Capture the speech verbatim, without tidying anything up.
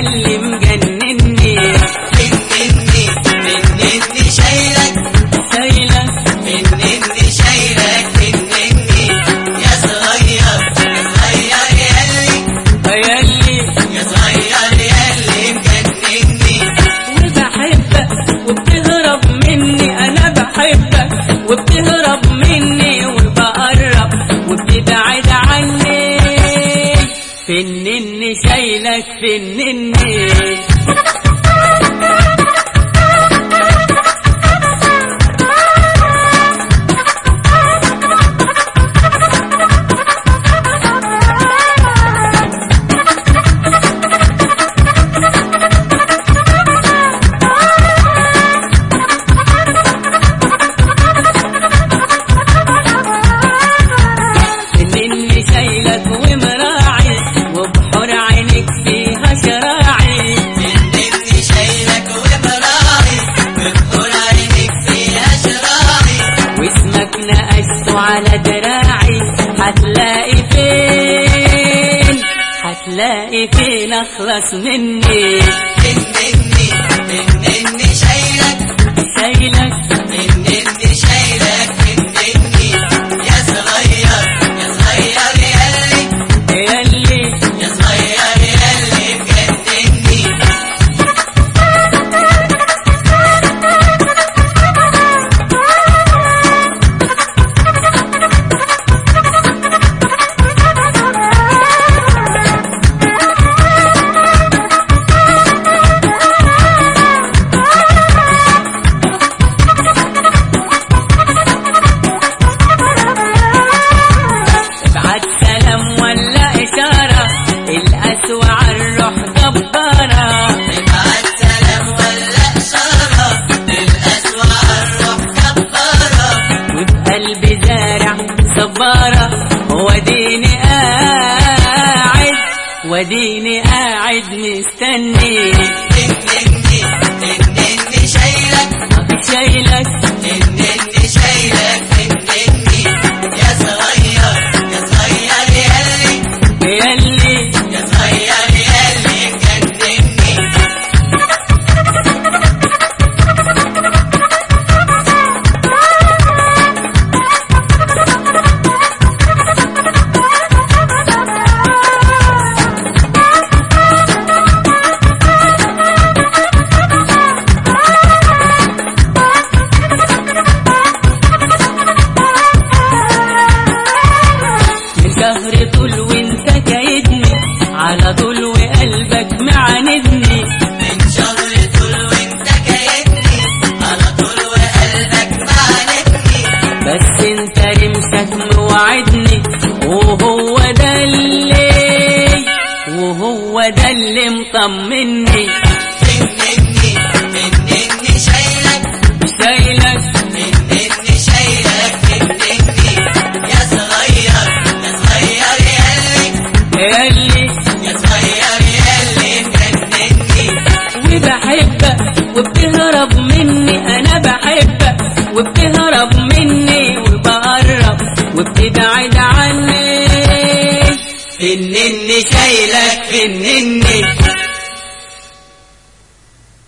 ياللي مجنني. فنني فنني شايلك شايلك فنني شايلك فنني يا صغير يا صغير ياللي ياللي يا صغير ياللي مجنني. وبحبك وبتهرب مني، انا بحبك وبتهرب مني وبقرب وبتبعد عني. فنني شايلك فنني. على دراعي هتلاقي فين هتلاقي فين اخلص مني. فنني فنني شايلك شايلك فنني شايلك فنني يا صغير يا صغير ياللي ياللي يا صغير ياللي مجنني. القسوة عالروح جبارة. ابعت سلام ولا إشارة القسوة عالروح جبارة. وبقلبي زارع صبارة وديني قاعد وديني قاعد مستني. فنني فنني شايلك شايلك فنني شايلك فنني يا صغير يا صغير ياللي ياللي يا صغير ياللي مجنني. شهر طول وانت كايدني على طول وقلبك معاندني. من شهر طول وانت كايدني على طول وقلبك معاندني. بس انت رمشك موعدني وهو ده اللي وهو ده اللي مطمني. فنني فنني شايلك شايلك فنني شايلك فنني يا صغير يا صغير ياللي ياللي يا صغير ياللي مجنني. وبحبك وبتهرب مني، انا بحبك وبتهرب مني وبقرب وبتبعد عني. فنني شايلك فنني